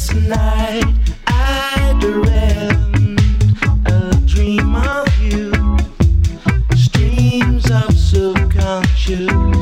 night I dreamt a dream of you, streams of subconscious